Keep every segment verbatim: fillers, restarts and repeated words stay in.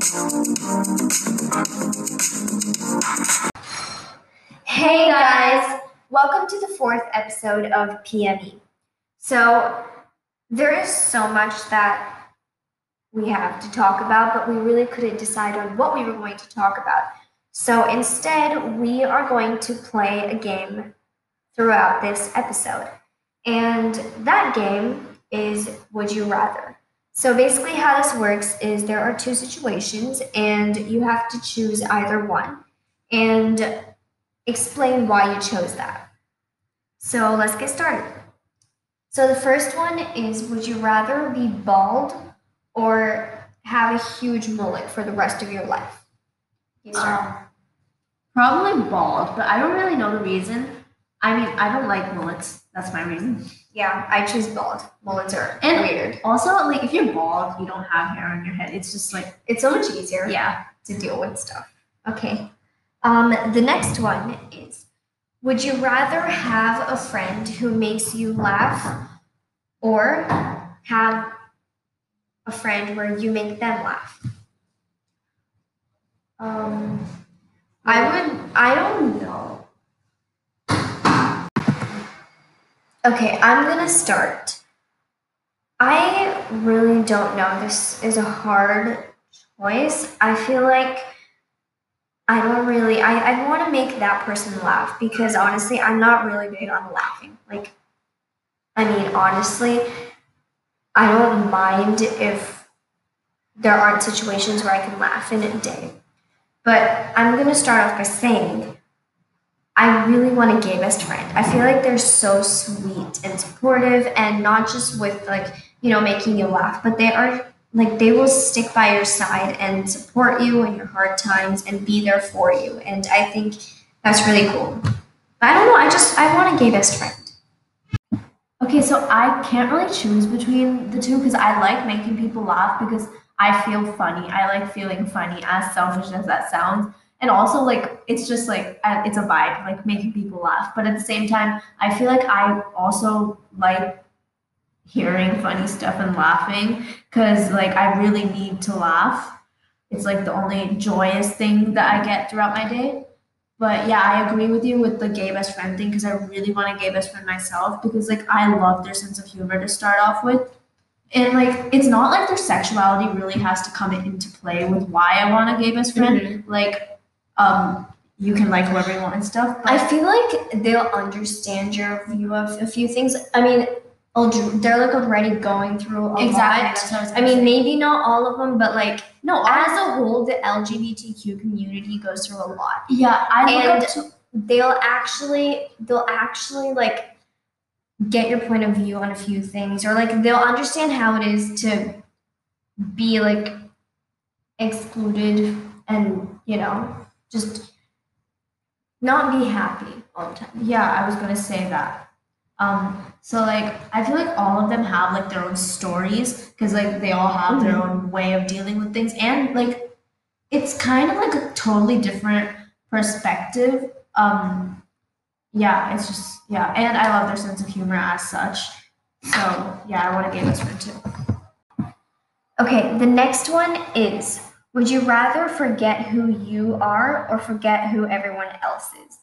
Hey guys, welcome to the fourth episode of P M E. So, there is so much that we have to talk about, but we really couldn't decide on what we were going to talk about. So, instead, we are going to play a game throughout this episode. And that game is Would You Rather. So, basically, how this works is there are two situations, and you have to choose either one. And explain why you chose that. So let's get started. So the first one is, would you rather be bald or have a huge mullet for the rest of your life? You start. Um, probably bald, but I don't really know the reason. I mean, I don't like mullets. That's my reason. Yeah, I choose bald. Mullets are And weird. Also, like if you're bald, you don't have hair on your head. It's just like It's so much easier yeah. to deal with stuff. Okay. Um, the next one is, would you rather have a friend who makes you laugh or have a friend where you make them laugh? Um, I would, I don't know. Okay, I'm gonna start. I really don't know. This is a hard choice. I feel like I don't really, I, I want to make that person laugh because honestly, I'm not really big on laughing. Like, I mean, honestly, I don't mind if there aren't situations where I can laugh in a day. But I'm going to start off by saying, I really want a gay best friend. I feel like they're so sweet and supportive, and not just with, like, you know, making you laugh, but they are like, they will stick by your side and support you in your hard times and be there for you. And I think that's really cool. But I don't know, I just, I want a gay best friend. Okay, so I can't really choose between the two because I like making people laugh because I feel funny. I like feeling funny, as selfish as that sounds. And also, like, it's just like, I- it's a vibe, like making people laugh. But at the same time, I feel like I also like hearing funny stuff and laughing because like I really need to laugh. It's like the only joyous thing that I get throughout my day. But yeah, I agree with you with the gay best friend thing because I really want a gay best friend myself because like I love their sense of humor to start off with. And like it's not like their sexuality really has to come into play with why I want a gay best friend. Mhm. Like um you can like whoever you want and stuff. But I feel like they'll understand your view of a few things. I mean, al- they're like already going through a exactly. lot. That's what I was I gonna mean, say. maybe not all of them, but like no, as I, a whole, the L G B T Q community goes through a lot. yeah, I look And up to they'll actually they'll actually like get your point of view on a few things, or like they'll understand how it is to be like excluded and, you know, just not be happy all the time. yeah, I was gonna say that. Um, so like I feel like all of them have like their own stories because like they all have their own way of dealing with things and like it's kind of like a totally different perspective. Um, yeah, it's just yeah, and I love their sense of humor as such. So yeah, I want a gay best friend too. Okay, the next one is, would you rather forget who you are or forget who everyone else is?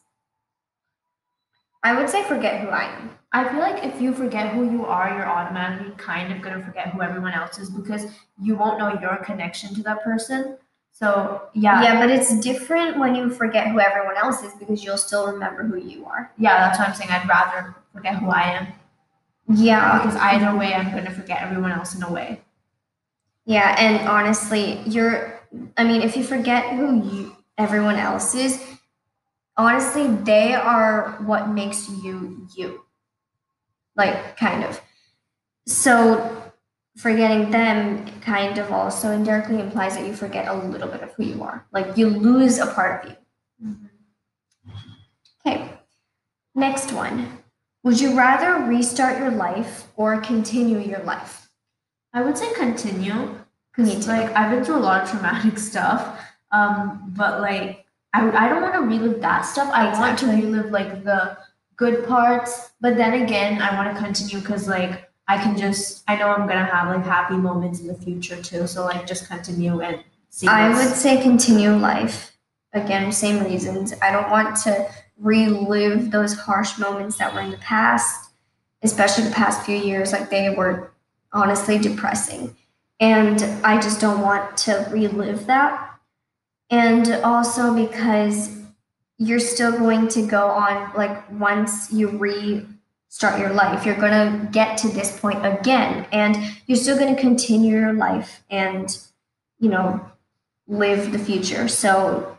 I would say forget who I am. I feel like if you forget who you are, you're automatically kind of gonna forget who everyone else is because you won't know your connection to that person. So yeah, Yeah, but it's different when you forget who everyone else is because you'll still remember who you are. yeah, that's what I'm saying. I'd rather forget who I am Yeah, because either way, I'm gonna forget everyone else in a way. yeah, and honestly, you're, I mean, if you forget who you, everyone else is, honestly, they are what makes you you. Like, kind of. So, forgetting them kind of also indirectly implies that you forget a little bit of who you are. Like, you lose a part of you. Okay, next one. Would you rather restart your life or continue your life? I would say continue Me because too. like I've been through a lot of traumatic stuff. Um, but like I I don't want to relive that stuff. I want to Exactly. relive like the good parts, but then again, I want to continue because like I can just I know I'm gonna have like happy moments in the future too. So like just continue and see I this. would say continue life. Again, same reasons. I don't want to relive those harsh moments that were in the past, especially the past few years. Like they were honestly depressing. And I just don't want to relive that. And also because you're still going to go on, like once you restart your life, you're going to get to this point again. And you're still going to continue your life and, you know, live the future. So,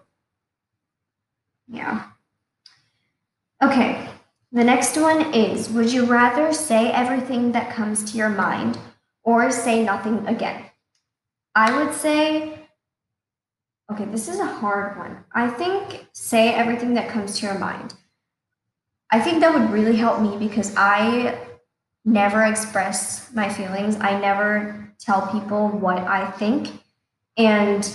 yeah. Okay. The next one is, would you rather say everything that comes to your mind or say nothing again? I would say, okay, this is a hard one. I think say everything that comes to your mind. I think that would really help me because I never express my feelings. I never tell people what I think. And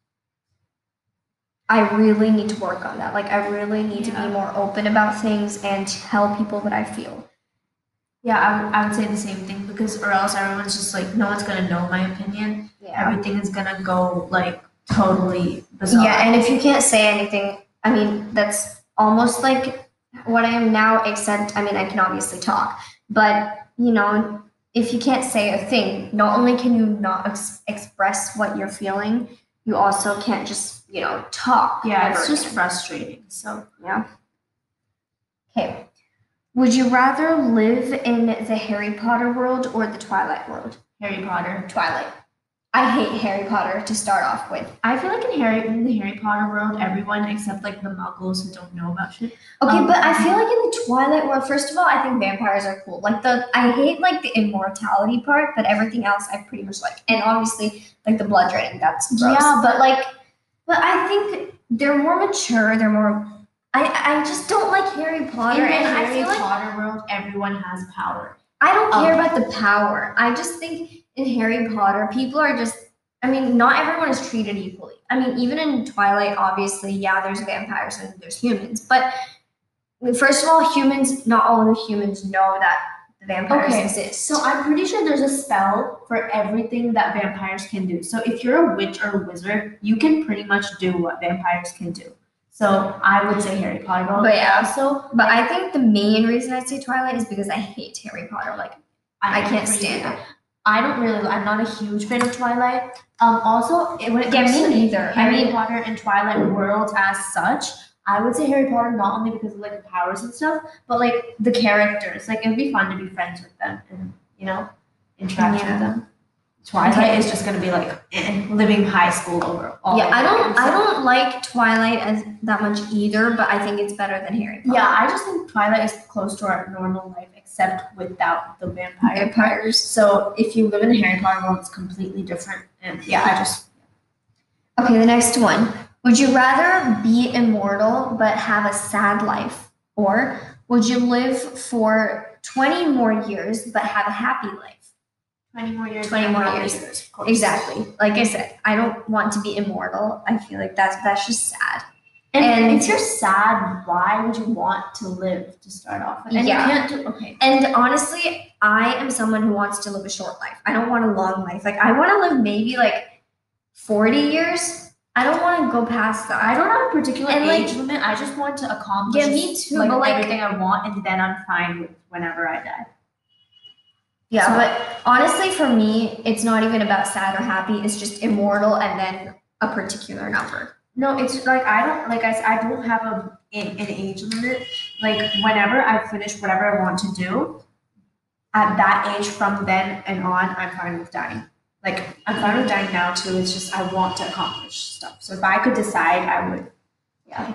I really need to work on that. Like, I really need Yeah. to be more open about things and tell people what I feel. Yeah, I would- I would say the same thing because, or else everyone's just like, no one's gonna know my opinion. Yeah. Everything is gonna go like totally bizarre. Yeah, and if you can't say anything, I mean, that's almost like what I am now, except, I mean, I can obviously talk, but, you know, if you can't say a thing, not only can you not ex- express what you're feeling, you also can't just, you know, talk. Yeah, ever it's just again. frustrating. So Yeah. Okay. Would you rather live in the Harry Potter world or the Twilight world? Harry Potter. Twilight. I hate Harry Potter to start off with. I feel like in Harry in the Harry Potter world, everyone except like the Muggles who don't know about shit. Okay, Um, but I feel like in the Twilight world, first of all, I think vampires are cool. Like the, I hate like the immortality part, but everything else I pretty much like. And obviously, like the blood draining, that's gross. Yeah, but like, but I think they're more mature. They're more. I I just don't like Harry Potter, in the and I Harry feel like Potter world, everyone has power. I don't care Um, about the power. I just think in Harry Potter, people are just. I mean, not everyone is treated equally. I mean, even in Twilight, obviously, yeah, there's vampires and there's humans. But first of all, humans, not all of the humans know that the vampires Okay, exist. So I'm pretty sure there's a spell for everything that vampires can do. So if you're a witch or a wizard, you can pretty much do what vampires can do. So I would say Harry Potter. But yeah. Also, But I think the main reason I say Twilight is because I hate Harry Potter. Like, I am can't pretty stand good. it. I don't really. I'm not a huge fan of Twilight. Um. Also, it- when it Yeah, comes me to neither. I Harry mean- Potter and Twilight worlds as such, I would say Harry Potter not only because of like the powers and stuff, but like the characters. Like it'd be fun to be friends with them and you know interact Yeah. with them. Twilight Okay. is just gonna be like eh, living high school over all. Yeah, over I don't. again, I so- don't like Twilight as that much either. But I think it's better than Harry Potter. Yeah, I just think Twilight is close to our normal life, except without the vampire. vampires. So if you live in a Harry Potter world, it's completely different. And yeah, I just Okay, the next one. Would you rather be immortal but have a sad life, or would you live for twenty more years but have a happy life? twenty more years. twenty more happy years. of course. Exactly. Like I said, I don't want to be immortal. I feel like that's that's just sad. And, And- if you're sad, why would you want to live to start off with? And Yeah. you can't do okay. And honestly, I am someone who wants to live a short life. I don't want a long life. Like I want to live maybe like forty years. I don't want to go past that. I don't have a particular And, like- age limit. I just want to accomplish Yeah, me too, like, but, like- everything I want, and then I'm fine with whenever I die. Yeah, So- but honestly, for me, it's not even about sad or happy. It's just immortal and then a particular number. No, it's like I don't like I s- I don't have a an, an age limit. Like whenever I finish whatever I want to do, at that age from then and on, I'm fine with dying. Like I'm fine with dying now too. It's just I want to accomplish stuff. So if I could decide, I would. Yeah.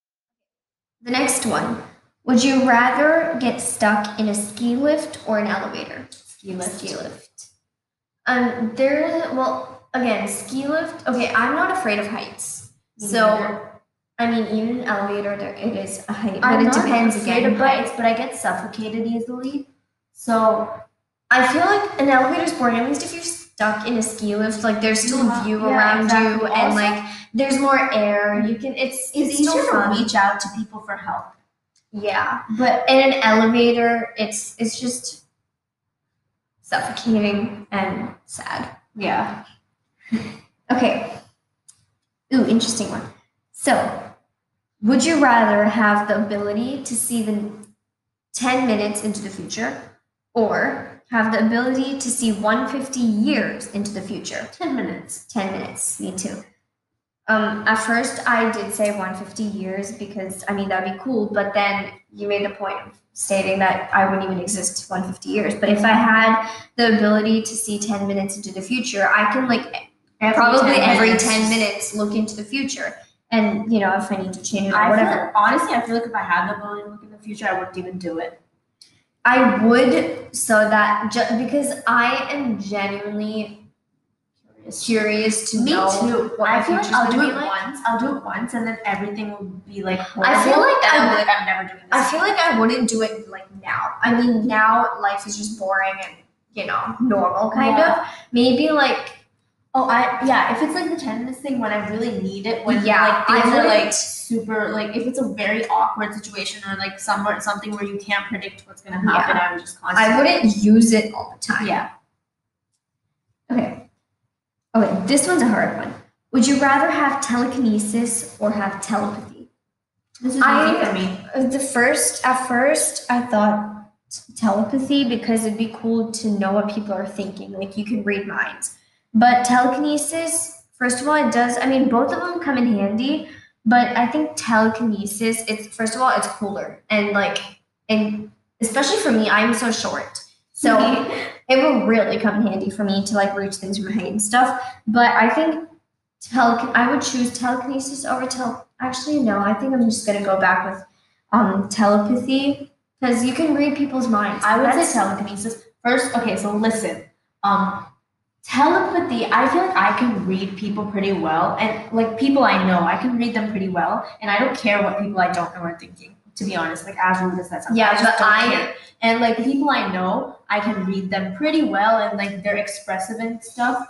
The next one. Would you rather get stuck in a ski lift or an elevator? Ski lift. Ski lift. Um, there. Well, again, ski lift. Okay, I'm not afraid of heights. Me So, neither. I mean, even an elevator, there it is a height, but I'm it not depends afraid again. of heights, but I get suffocated easily. So I feel like an elevator is boring. At least if you're stuck in a ski lift, like there's still Yeah, a view yeah, around exactly. you, and Also- like there's more air. You can. It's it's it's still easier to fun. reach out to people for help. Yeah, But in an elevator, it's it's just suffocating and sad. yeah. Okay, Ooh, interesting one. So, would you rather have the ability to see the ten minutes into the future or have the ability to see one hundred fifty years into the future? ten minutes. ten minutes, me too. Um, at first, I did say one hundred fifty years because, I mean, that'd be cool, but then you made the point of stating that I wouldn't even exist one hundred fifty years. But if I had the ability to see ten minutes into the future, I can, like, every probably ten every minutes. ten minutes look into the future. And, you know, if I need to change it or I whatever. Feel, honestly, I feel like if I had the ability to look in the future, I wouldn't even do it. I would, so that, ju- because I am genuinely curious, curious to Me know too. what I my feel like future's I'll gonna do be it like. once. I'll do it once, and then everything will be like horrible. I feel like and I I'll would, be like I'm never doing this. I feel like I wouldn't do it like now. I mean, now life is just boring and, you know, normal kind Yeah. of. Maybe like, Oh, I yeah. If it's like the ten minutes thing when I really need it, when Yeah, like things I are like wouldn't- super like if it's a very awkward situation or like somewhere something where you can't predict what's gonna happen, I would just constantly. I wouldn't use it all the time. Yeah. Okay. Okay, this one's a hard one. Would you rather have telekinesis or have telepathy? This is I- easy for me. Uh, The first, at first, I thought t- telepathy because it'd be cool to know what people are thinking. Like you can read minds. But telekinesis, first of all, it does. I mean, both of them come in handy. But I think telekinesis, it's first of all, it's cooler and like, and especially for me, I'm so short, so it will really come in handy for me to like reach things from my height and stuff. But I think tele, I would choose telekinesis over tel. Actually, no, I think I'm just gonna go back with um telepathy because you can read people's minds. I would That's- say telekinesis first. Okay, so listen. Um, telepathy. I feel like I can read people pretty well, and like people I know, I can read them pretty well, and I don't care what people I don't know are thinking. To be honest, like as rude as that sounds, Yeah, I just but don't I- care. And like the people I know, I can read them pretty well, and like they're expressive and stuff.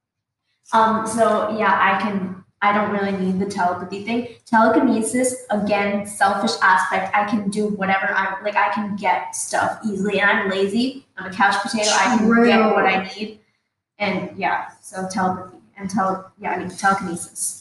Um, so yeah, I can. I don't really need the telepathy thing. Telekinesis, again, selfish aspect. I can do whatever I like. I can get stuff easily, and I'm lazy. I'm a couch potato. I can True. get what I need, and yeah. So telepathy and tele. Yeah, I mean telekinesis.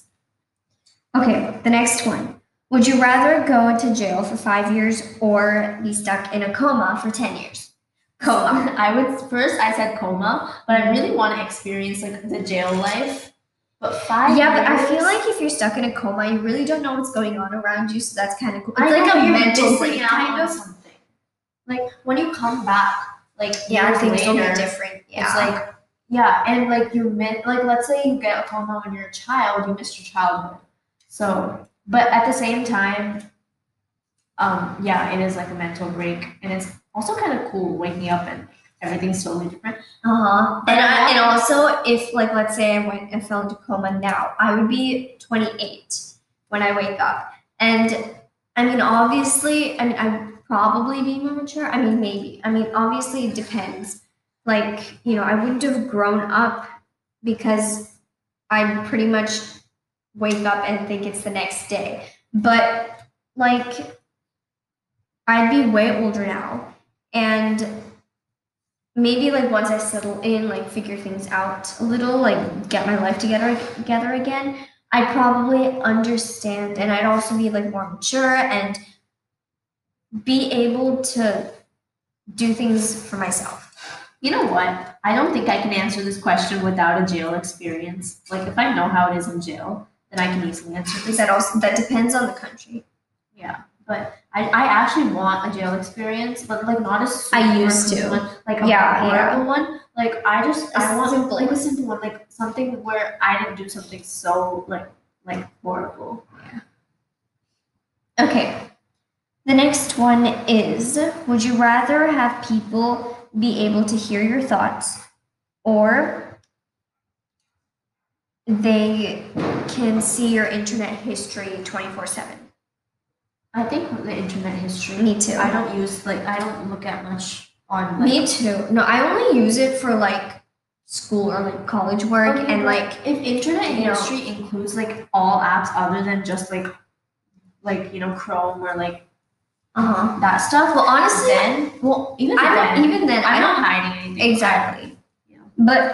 Okay, the next one. Would you rather go to jail for five years or be stuck in a coma for ten years? Coma. I would first. I said coma, but I really want to experience like the jail life. But five. Yeah, but I years- feel like if you're stuck in a coma, you really don't know what's going on around you, so that's kind of cool. It's I like know, a you're mental missing break, out kind on of. something. Like when you come back, like Yeah, years things will be later, different. Yeah. it's like yeah, and like you meant like let's say you get a coma when you're a child, you missed your childhood. So, but at the same time, um, yeah, it is like a mental break, and it's also kind of cool waking up and everything's totally different. Uh-huh. But And, I I, want- and also, if, like, let's say I went and fell into coma now, I would be twenty-eight when I wake up. And, I mean, obviously, I mean, I'd probably be more mature. I mean, maybe. I mean, obviously, it depends. Like, you know, I wouldn't have grown up because I'd pretty much wake up and think it's the next day. But, like, I'd be way older now. And maybe like once I settle in, like figure things out a little, like get my life together together again, I'd probably understand and I'd also be like more mature and be able to do things for myself. You know what? I don't think I can answer this question without a jail experience. Like if I know how it is in jail, then I can easily answer this. That also that depends on the country. Yeah, but I, I actually want a jail experience, but like not a super I used cool to. one, like a Yeah, horrible one. Like I just A I want simple like a one. simple one, like something where I didn't do something so like like horrible. Okay. The next one is, would you rather have people be able to hear your thoughts or they can see your internet history twenty-four seven? I think the internet history. Me too. I don't use like I don't look at much on like, Me too. No, I only use it for like school or like college work Okay, and but like if internet you know- history includes like all apps other than just like like you know Chrome or like uh-huh. that stuff. Well, honestly, then well even I then don't even then I I'm don't not hiding anything. exactly. Yeah. But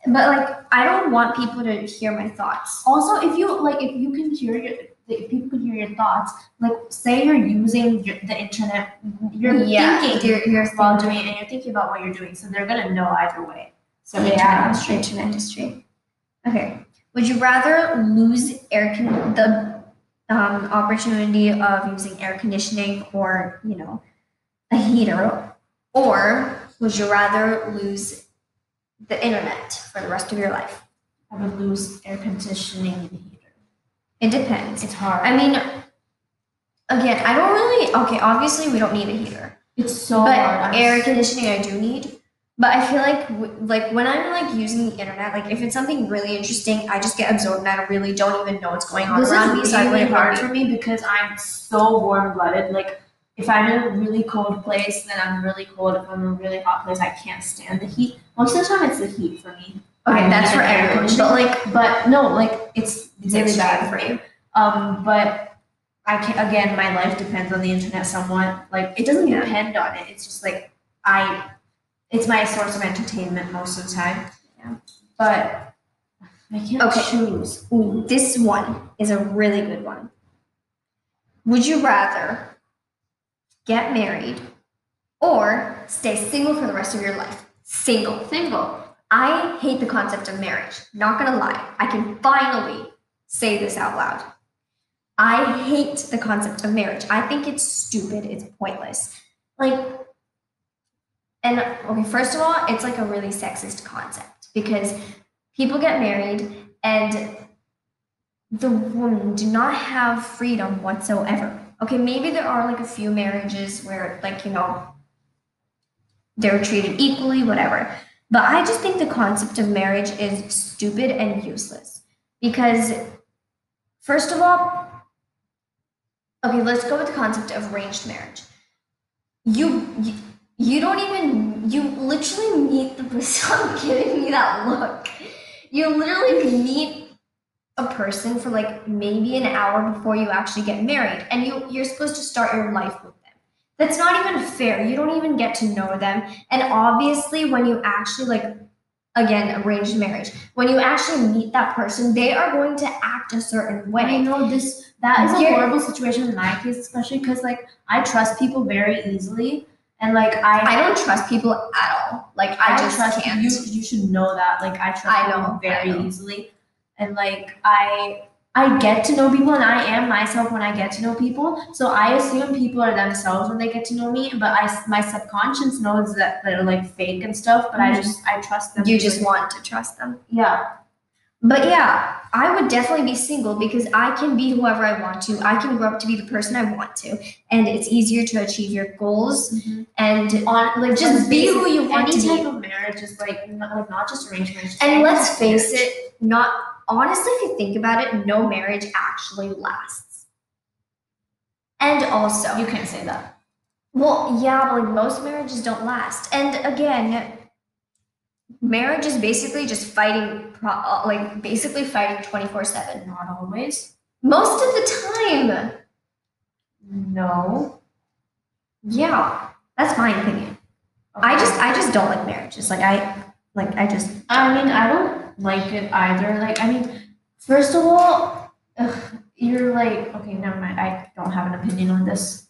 But like, I don't want people to hear my thoughts. Also, if you like, if you can hear your, if people can hear your thoughts, like, say you're using your, the internet, you're Yeah, thinking you're, you're while thinking. doing it, and you're thinking about what you're doing, so they're gonna know either way. So Yeah, internet history. internet history. Okay. Would you rather lose air con- the um, opportunity of using air conditioning or, you know, a heater, or would you rather lose the internet for the rest of your life? I would lose air conditioning and heater. It depends. It's hard. I mean, again, I don't really. Okay, obviously we don't need a heater. It's so but hard. air conditioning I do need. But I feel like w- like when I'm like using the internet, like if it's something really interesting, I just get absorbed and I really don't even know what's going on This around me. is So I really wouldn't hard really- for me because I'm so warm blooded. Like, if I'm in a really cold place, then I'm really cold. If I'm in a really hot place, I can't stand the heat. Most of the time, it's the heat for me. Okay, I that's need for an air everyone. conditioner. But like, But no, like it's It's really extreme bad for you. Um, but I can again, my life depends on the internet somewhat. Like, it doesn't Yeah. depend on it. It's just like I, it's my source of entertainment most of the time. Yeah. But I can't Okay. choose. ooh, this one is a really good one. Would you rather get married or stay single for the rest of your life? Single. Single. I hate the concept of marriage. Not gonna lie. I can finally say this out loud. I hate the concept of marriage. I think it's stupid. It's pointless. Like, and okay, first of all, it's like a really sexist concept because people get married and the women do not have freedom whatsoever. Okay, maybe there are like a few marriages where, like, you know, they're treated equally, whatever. But I just think the concept of marriage is stupid and useless. Because, first of all, okay, let's go with the concept of arranged marriage. You, you, you don't even, you literally meet the person. Stop giving me that look. You literally meet a person for like maybe an hour before you actually get married, and you, you're supposed to start your life with them. That's not even fair. You don't even get to know them. And obviously, when you actually, like, again, arranged marriage, when you actually meet that person, they are going to act a certain I way. know this. That is a You're- horrible situation in my case, especially because like I trust people very easily, and like I I don't trust people at all. Like, I, just trust can't. you. You should know that. Like I trust I people know, very I know. easily, and like I I get to know people, and I am myself when I get to know people. So I assume people are themselves when they get to know me, but I my subconscious knows that they're like fake and stuff. But I Mhm. just I trust them. You because- just want to trust them. yeah. But yeah, I would definitely be single because I can be whoever I want to. I can grow up to be the person I want to, and it's easier to achieve your goals and On like just be who you want any to be. type of marriage is like not, like not just arranged marriage. just And any let's type of face marriage. it, not honestly, if you think about it, no marriage actually lasts. And also, You can't say that. well, yeah, but like most marriages don't last. And again, marriage is basically just fighting, pro- uh, like basically fighting twenty-four seven. Not always. Most of the time. No. Yeah, that's my opinion. I just, I just don't like marriages. Like I, like I just. I mean, I don't like it either. Like, I mean, first of all, ugh, you're like, okay, never mind. I don't have an opinion on this.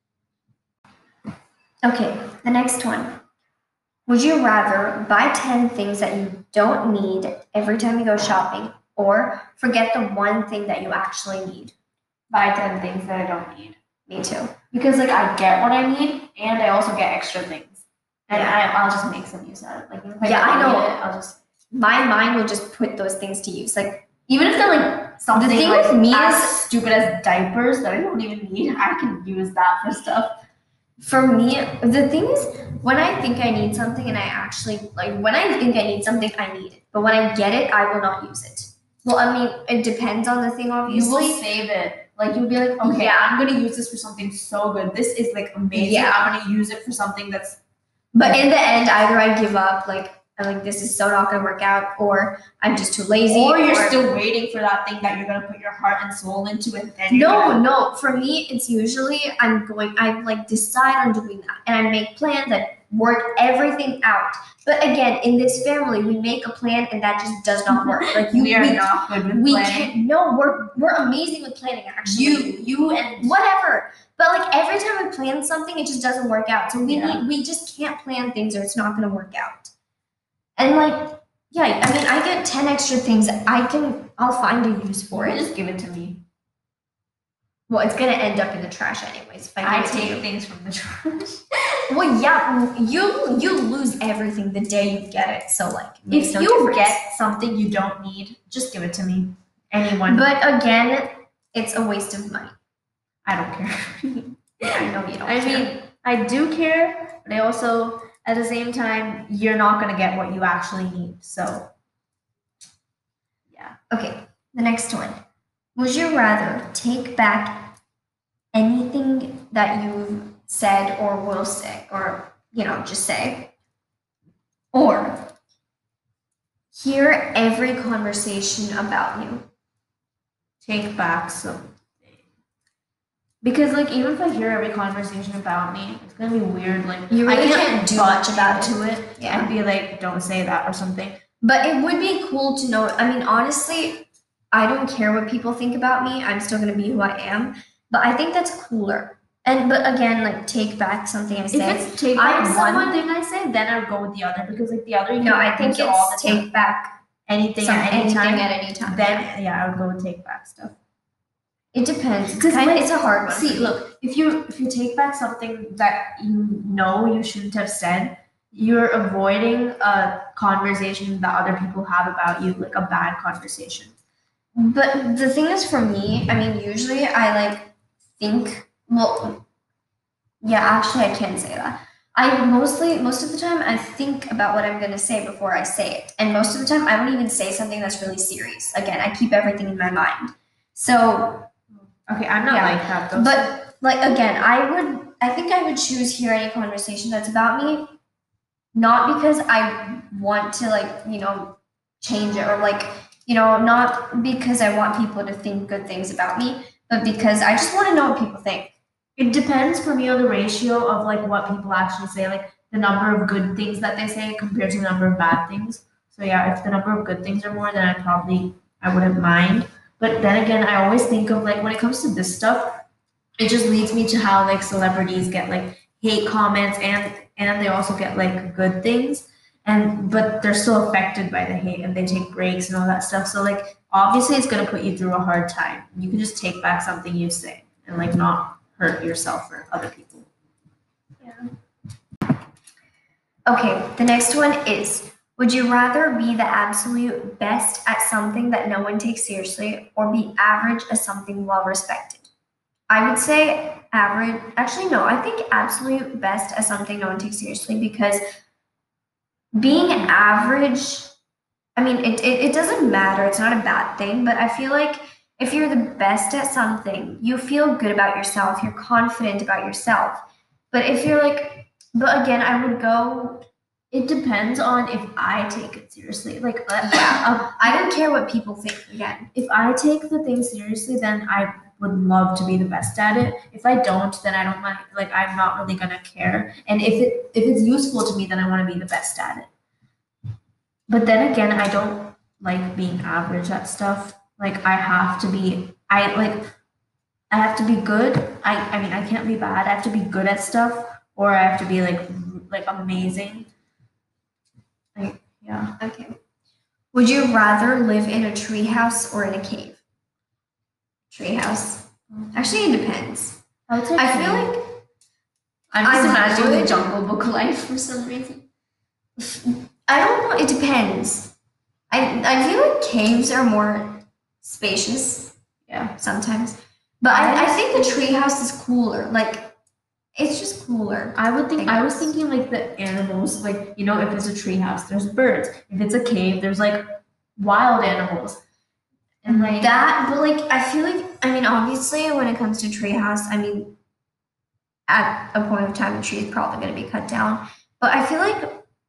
Okay, the next one. Would you rather buy ten things that you don't need every time you go shopping, or forget the one thing that you actually need? Buy ten things that I don't need. Me too. Because, like, I get what I need, and I also get extra things. And Yeah. I, I'll just make some use out of it. Like, if I Yeah, don't I know. need it, I'll just. My mind will just put those things to use. Like, Even if they're like something thing like with me as is- stupid as diapers that I don't even need, I can use that for stuff. for me, the thing is, when I think I need something and I actually, like, when I think I need something, I need it. But when I get it, I will not use it. Well, I mean, it depends on the thing, You obviously. will save it. Like you'll be like, okay, Yeah. I'm gonna use this for something so good. This is like amazing. Yeah. I'm gonna use it for something that's But in the end, either I give up, like, I'm like, this is so not gonna work out, or I'm just too lazy. Or you're still waiting for that thing that you're gonna put your heart and soul into, and then you're no, gonna... no. For me, it's usually I'm going. I like decide on doing that, and I make plans. I work everything out. But again, in this family, we make a plan, and that just does not work. Like you, we are we, not good with we planning. can't. No, we're we're amazing with planning. Actually, You, you, and whatever. But like every time we plan something, it just doesn't work out. So we Yeah. need, we just can't plan things, or it's not gonna work out. And like, yeah, I mean, I get ten extra things. I can, I'll find a use for it. just give it to me. Well, it's gonna end up in the trash anyways. If I, I give it to take you. things from the trash. Well, yeah, you you lose everything the day you get it. So like, it makes If no you difference. get something you don't need, just give it to me. Anyone. But again, it's a waste of money. I don't care. I know you don't. I care. mean, I do care, but I also, at the same time, you're not gonna get what you actually need. So, yeah. Okay, the next one. Would you rather take back anything that you've said or will say, or, you know, just say, or hear every conversation about you? Take back something. Because like even if I hear every conversation about me, it's gonna be weird. Like You I really can't can't do butt much about into it. Yeah. I'd be like, don't say that or something. But it would be cool to know. I mean, honestly, I don't care what people think about me. I'm still gonna be who I am. But I think that's cooler. And but again, like take back something I If say. it's take I back won- one thing I say, then I'd go with the other because like the other you No, can I think use it's all the time. take back anything some, at any anything time. at any time. Then yeah, I would go with take back stuff. It depends. It's, Because kind of, when- it's a hard one. See, look, if you if you take back something that you know you shouldn't have said, you're avoiding a conversation that other people have about you, like a bad conversation. But the thing is, for me, I mean, usually I like think. Well, yeah, actually, I can say that. I mostly, most of the time, I think about what I'm gonna say before I say it, and most of the time, I won't even say something that's really serious. Again, I keep everything in my mind. So, Okay, I'm not Yeah. like that though. but like again, I would, I think I would choose hear any conversation that's about me, not because I want to like you know change it or like you know not because I want people to think good things about me, but because I just want to know what people think. It depends for me on the ratio of like what people actually say, like the number of good things that they say compared to the number of bad things. So yeah, if the number of good things are more, then I probably I wouldn't mind. But then again, I always think of like when it comes to this stuff, it just leads me to how like celebrities get like hate comments and and they also get like good things. And but they're still affected by the hate and they take breaks and all that stuff. So like obviously it's gonna put you through a hard time. You can just take back something you say and like not hurt yourself or other people. Okay, the next one is, would you rather be the absolute best at something that no one takes seriously or be average at something well respected? I would say average, actually, no, I think absolute best at something no one takes seriously because being average, I mean, it, it, it doesn't matter, it's not a bad thing, but I feel like if you're the best at something, you feel good about yourself, you're confident about yourself. But if you're like, but again, I would go, It depends on if I take it seriously. Like, uh, yeah, uh, I don't care what people think again. if I take the thing seriously, then I would love to be the best at it. If I don't, then I don't mind. Like, I'm not really gonna care. And if it if it's useful to me, then I want to be the best at it. But then again, I don't like being average at stuff. Like, I have to be. I like. I have to be good. I I mean, I can't be bad. I have to be good at stuff, or I have to be like like amazing. Like, yeah. Okay. Would you rather live in a treehouse or in a cave? Treehouse. Actually, it depends. I would say I cave. feel like I'm just I imagining the would- Jungle Book life for some reason. I don't know. It depends. I I feel like caves are more spacious Yeah. sometimes, but I, I think the treehouse is cooler. Like it's just cooler. I would think I I was guess. thinking like the animals, like you know, if it's a treehouse, there's birds. If it's a cave, there's like wild animals. And like That, but like I feel like I mean obviously when it comes to treehouse, I mean at a point of time the tree is probably going to be cut down. But I feel like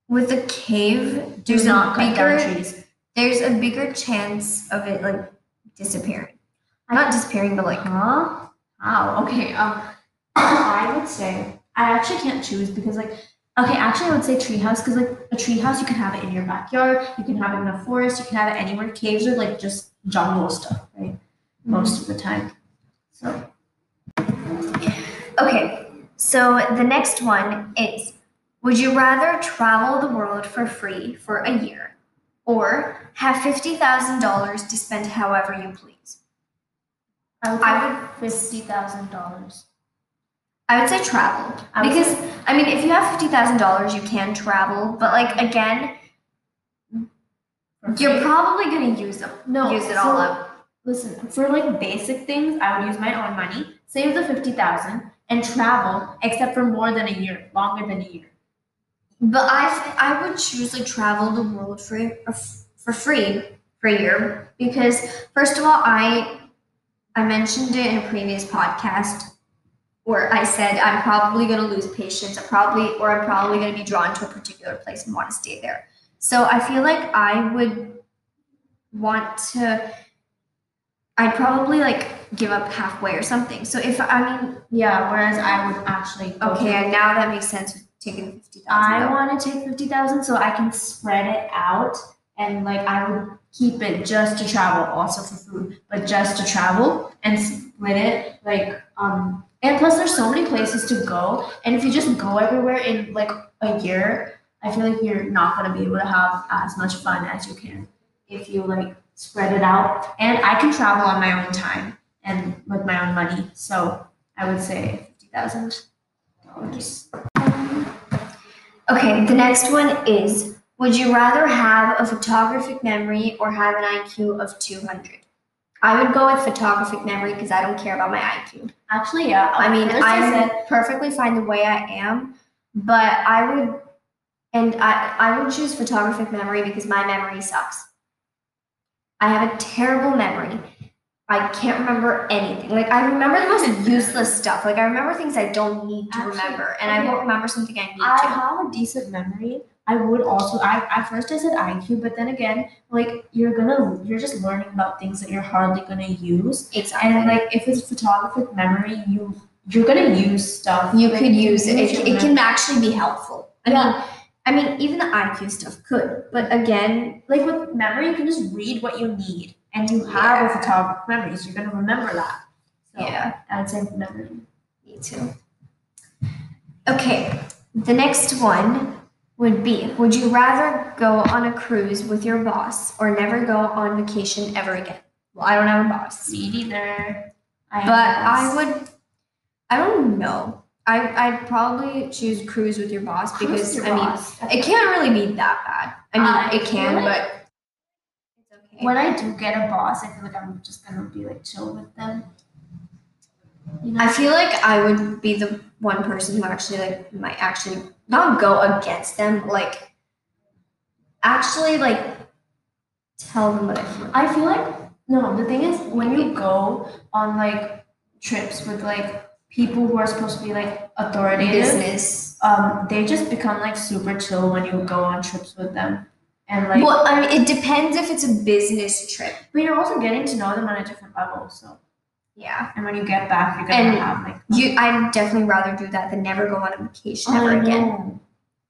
with a cave, Do there's not a cut down bigger trees. there's a bigger chance of it like disappearing. Not disappearing, but like Huh? How? Okay. Um, I would say I actually can't choose because like okay, actually I would say treehouse because like a treehouse you can have it in your backyard, you can have it in a forest, you can have it anywhere. Caves are like just jungle stuff, right? Most of the time. So okay. So the next one is, would you rather travel the world for free for a year or have fifty thousand dollars to spend however you please? I would I I would fifty thousand dollars. I would say travel I would because say- I mean, if you have fifty thousand dollars, you can travel, but like again, For you're free? probably gonna use them, No, use it so- all up. Listen, for like basic things, I would use my own money, save the fifty thousand, and travel, except for more than a year, longer than a year. But I th- I would choose like travel the world for for free for a year because first of all, I I mentioned it in a previous podcast where I said I'm probably going to lose patience. I probably or I'm probably going to be drawn to a particular place and want to stay there. So I feel like I would want to. I'd probably like give up halfway or something. So if I mean, Yeah, whereas I would actually go okay, to- and now that makes sense with taking fifty I thousand. want to take fifty thousand so I can spread it out and like I would keep it just to travel, also for food, but just to travel and split it like um and plus there's so many places to go and if you just go everywhere in like a year, I feel like you're not gonna be able to have as much fun as you can if you like spread it out. And I can travel on my own time and with my own money. So I would say fifty thousand dollars. Okay, the next one is, would you rather have a photographic memory or have an I Q of two hundred? I would go with photographic memory because I don't care about my I Q. Actually, yeah. I mean, First I I'm said perfectly fine the way I am, but I would, and I, I would choose photographic memory because my memory sucks. I have a terrible memory. I can't remember anything. Like, I remember the most useless stuff. Like, I remember things I don't need to Actually, remember, and I okay. won't remember something I need I to. have a decent memory. I would also. I at first I said I Q, but then again, like you're gonna, you're just learning about things that you're hardly gonna use. Exactly. And like if it's photographic memory, you you're gonna use stuff. You like, could use it. use It, your it can memory. actually be helpful. I Yeah. mean, I mean, even the I Q stuff could, but again, Like with memory, you can just read what you need, and you have Yeah. a photographic memory, so you're gonna remember that. So yeah, I would say memory. me too. Okay, the next one would be, would you rather go on a cruise with your boss or never go on vacation ever again? Well, I don't have a boss, Me neither. I but I would, I don't know. I, I'd probably choose cruise with your boss because, I mean, it can't really be that bad. I mean, I it can, feel like- but it's okay. when I do get a boss, I feel like I'm just gonna be like chill with them. You know? I feel like I would be the one person who actually like might actually not go against them, but, like actually like tell them what I feel. I feel like no. The thing is, when you go on like trips with like people who are supposed to be like authoritative, Business. um, they just become like super chill when you go on trips with them, and like. Well, I mean, it depends if it's a business trip. But you're also getting to know them on a different level. So, Yeah, and when you get back, you're gonna And have like. you. I'd definitely rather do that than never go on a vacation ever I again. know.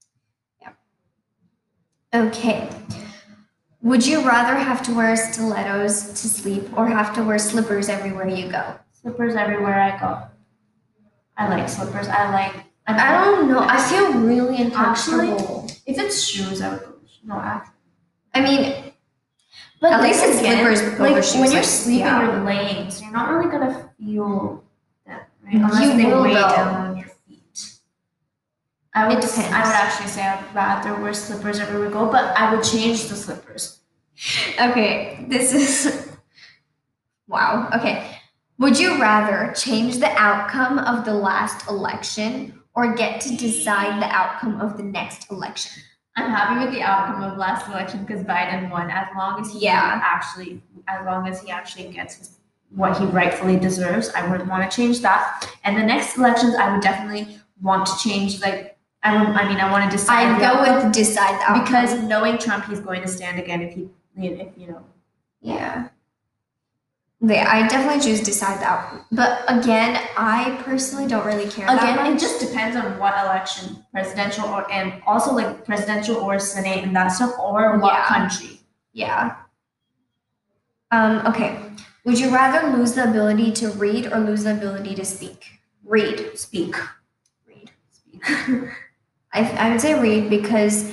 Okay. Would you rather have to wear stilettos to sleep or have to wear slippers everywhere you go? Slippers everywhere I go. I like slippers. I like. I don't know. I feel really Actually- uncomfortable. If it's shoes, I would go. No, actually. I mean, But At then least it's again, slippers over like shoes, when you're like, sleeping, yeah. you're laying, so you're not really gonna feel that, right? You Unless they will, weigh though. down on your feet. I would. It depends. I would actually say I'd rather wear slippers everywhere we go, but I would change the slippers. okay, this is wow. Okay. Would you rather change the outcome of the last election or get to decide the outcome of the next election? I'm happy with the outcome of last election because Biden won. As long as he Yeah. actually, as long as he actually gets his, what he rightfully deserves, I wouldn't want to change that. And the next elections, I would definitely want to change. Like, I, I mean, I want to decide. I go with decide the outcome. Because knowing Trump, he's going to stand again if he, if you know. Yeah. Yeah, I definitely choose decide the outcome. But again, I personally don't really care. Again, that much. It just depends on what election, presidential or and also like presidential or senate and that stuff, or what Yeah. country. Yeah. Um. Okay. Would you rather lose the ability to read or lose the ability to speak? Read. Speak. Read. Speak. I I would say read because.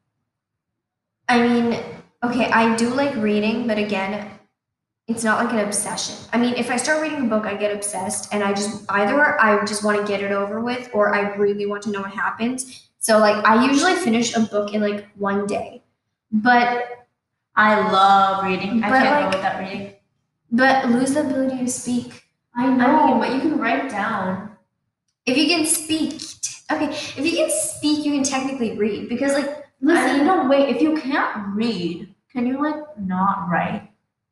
I mean, okay, I do like reading, but again, it's not like an obsession. I mean, if I start reading a book, I get obsessed, and I just either I just want to get it over with, or I really want to know what happens. So like, I usually finish a book in like one day, but I love reading. I But, can't like- go without reading. but lose the ability to speak. I know, I mean- but you can write down. If you can speak, okay, if you can speak, you can technically read because like, Listen, I- no, wait. If you can't read, can you like not write?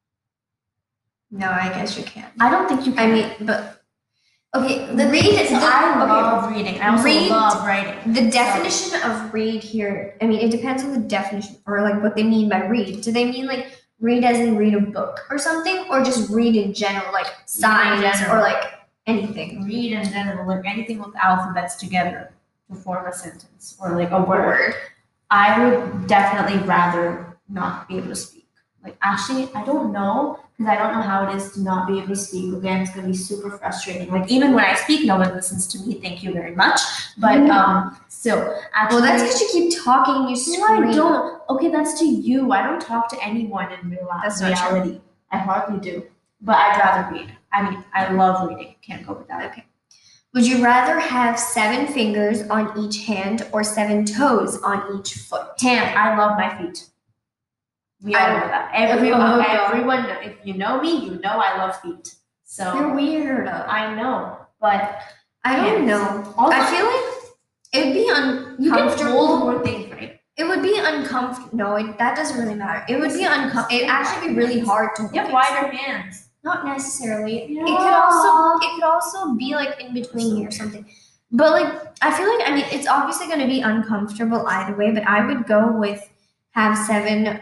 no, I guess you can. I don't think you I can. mean, but okay, the read read is. the, I okay. love reading. I also Read- love writing. The definition of read here, I mean, it depends on the definition or like what they mean by read. Do they mean like read as in read a book or something, or just read in general, like signs general. or like anything? Read in general, like anything with alphabets together to form a sentence or like a word. Word. I would definitely rather not be able to speak. Like, actually, I don't know because I don't know how it is to not be able to speak. Again, it's gonna be super frustrating. Like, even when I speak, no one listens to me. Thank you very much. But Mm. um, still, actually, Well, that's because you keep talking and you no, scream. I don't. Okay, that's to you. I don't talk to anyone in real life. That's not true. reality. I hardly do. But I'd rather read. I mean, I love reading. Can't go without it. Okay. Would you rather have seven fingers on each hand or seven toes on each foot? Hand. I love my feet. We all I- know that. Everyone, Oh, God. everyone. If you know me, you know I love feet. So They're weird. I know, but I don't hands. know. Also, I feel like it would be you can uncomfortable. hold more things, right? It would be uncomfortable. No, it, that doesn't really matter. It would be uncomfortable. It actually be really hard to. You have wider hands. Not necessarily. It Yeah. could also. It could also be like in between here or something. But like, I feel like I mean, it's obviously going to be uncomfortable either way. But I would go with have seven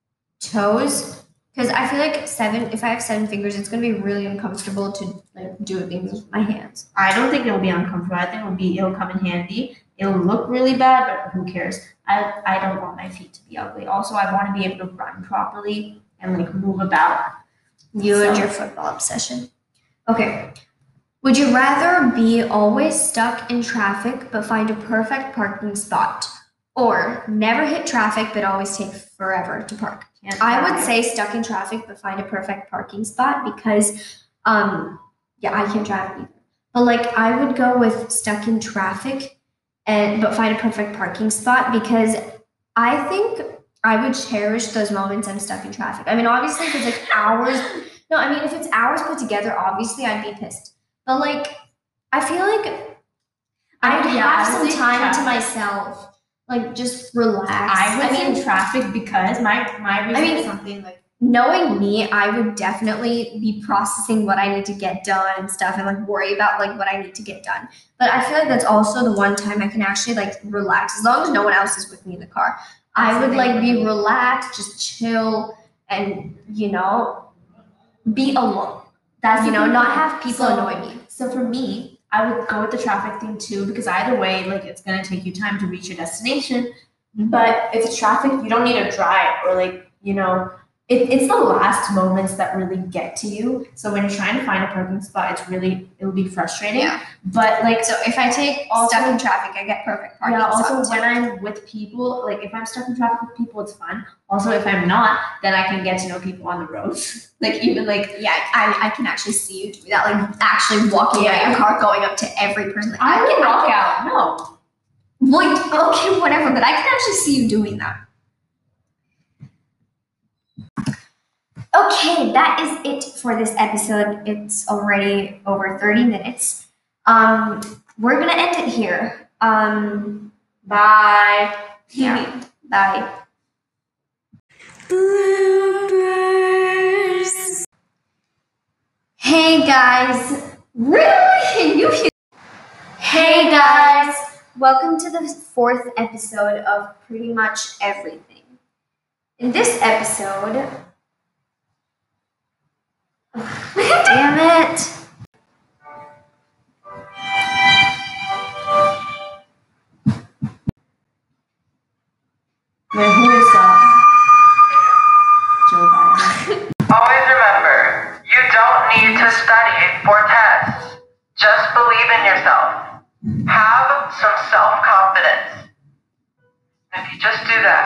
toes because I feel like seven. If I have seven fingers, it's going to be really uncomfortable to like do things with my hands. I don't think it'll be uncomfortable. I think it'll be it'll come in handy. It'll look really bad, but who cares? I I don't want my feet to be ugly. Also, I want to be able to run properly and like move about. You and So- your football obsession. Okay. Would you rather be always stuck in traffic but find a perfect parking spot, or never hit traffic but always take forever to park? Can't I would drive. say stuck in traffic but find a perfect parking spot because, um, yeah, I can't drive either. But like, I would go with stuck in traffic and but find a perfect parking spot because I think I would cherish those moments I'm stuck in traffic. I mean, obviously, if it's like hours. No, I mean, if it's hours put together, obviously I'd be pissed. But like, I feel like I would Yeah, I have would some say time to traffic. myself, like just relax. I would I mean, say traffic because my my reason I mean- is something like knowing me, I would definitely be processing what I need to get done and stuff, and like worry about like what I need to get done. But I feel like that's also the one time I can actually like relax, as long as no one else is with me in the car. I That's would the like thing. be relaxed, just chill, and you know, be alone. that's You the know, thing. not have people So- annoy me. So for me, I would go with the traffic thing too because either way, like it's gonna take you time to reach your destination. But if it's traffic, you don't need to drive or like you know, it, it's the last moments that really get to you. So when you're trying to find a parking spot, it's really it'll be frustrating. Yeah. But like So if I take Also- stuck in traffic, I get perfect parking. yeah, also spots. when I'm with people, like if I'm stuck in traffic with people, it's fun. Also, if I'm not, then I can get to know people on the roads. like even like yeah, I, I can actually see you do that, like actually walking out Yeah. your car, going up to every person. Like, I can can walk out. No. Like, okay, whatever, but I can actually see you doing that. Okay, that is it for this episode. It's already over thirty minutes. Um, we're gonna end it here. Um, Bye. yeah, bye. Hey guys, really? You? Hey guys, welcome to the fourth episode of Pretty Much Everything. In this episode, damn it. Wait, who is that? Joe Biden. Always remember, you don't need to study for tests. Just believe in yourself. Have some self-confidence. If you just do that,